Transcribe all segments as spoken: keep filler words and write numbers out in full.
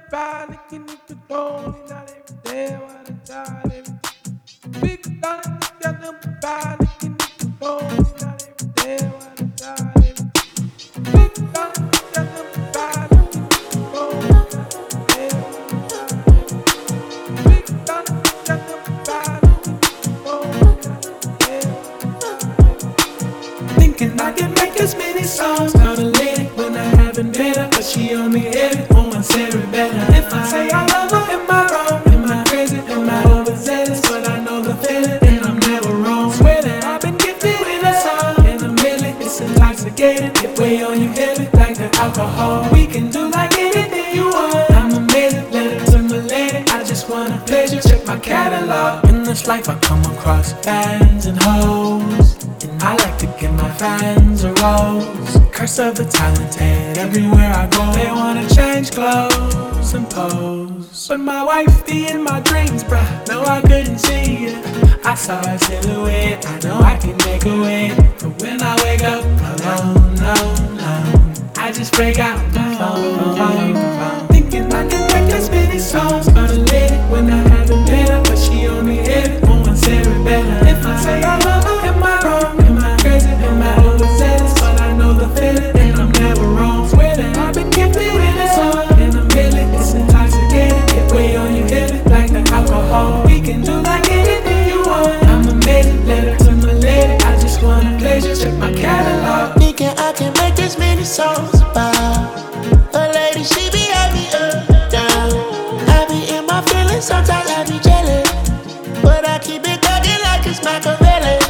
find it can control it, not every day, all the time, every day. We could done it together, but find it can control it, not every day, all the time, every day. We could done it together, but find it can control it, not every day, all the time, every day. We could done it together, but find it can control it, not every day, all the time, every day. Thinking I can make as many songs, call a lady when I haven't met her, but she on me every on my cerebellum. If I say I love her, am I wrong? Am I crazy? Am I overzealous? But I know the feeling, and I'm never wrong. Swear that I've been gifted with a song, and a million, it's intoxicating. It weigh on you heavy like the alcohol. We can do like anything you want. I'm amazing, let it to my lady. I just want a pleasure, check my catalog. In this life I come across fans and hoes, and I like to give my fans a rose. Curse of the talented, everywhere I go they wanna change clothes and pose. But my wife be in my dreams, bruh, no I couldn't see it. I saw a silhouette, I know I can make a way. But when I wake up alone, no, no, I just break out my phone, phone, phone. Thinking I can make as many songs, but a lady when I haven't met her, but she on me heavy on my cerebellum. If I say I love her, am I wrong? Am I crazy? Am I overzealous? But I know the feeling, and I'm never wrong. Swear that I've been gifted with a song, and a million, it's intoxicating. It weigh on you heavy like the alcohol. We can do like anything you want. I'm amazing, let her to my lady. I just want a pleasure, check my catalog. Thinking I can make this many songs about a lady, she be happy up, down. I be in my feelings, sometimes I be jealous, but I keep it cooking like it's Machiavelli.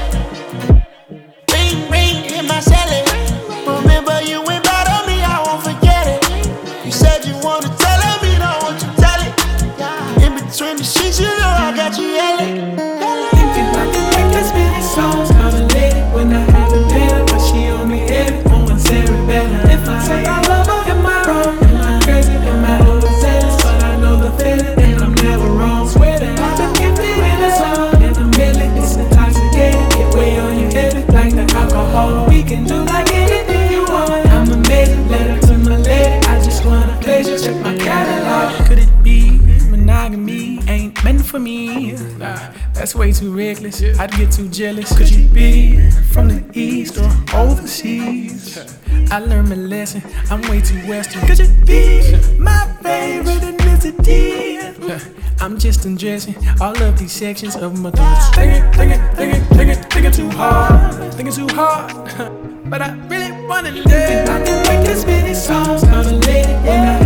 Ring, ring, hit my celly. Remember you went bad on me, I won't forget it. You said you wanna tell her, me don't want you tell it. In between the sheets, you know I got you yelling. Thinking I can make as many songs, call a lady when I haven't met her, but she on me heavy on my cerebellum. If I say I love her, am I wrong? Am I crazy? Am I overzealous? But I know the feeling, and I'm never wrong. Swear that I've been gifted with a song, and a million, it's intoxicating. It weigh on you heavy like the alcohol. We can do like anything you want. I'm amazing, let her to my lady. I just want a pleasure, check my catalog. Could it be monogamy ain't meant for me? Nah, that's way too reckless. I'd get too jealous. Could you be from the east or overseas? I learned my lesson, I'm way too western. Could you be my favorite ethnicity? I'm just undressing all of these sections of my thoughts. Thinking, thinking, thinking, thinking, thinking too hard. Thinking too hard. But I really wanna live. I can make as many songs, call a lady when I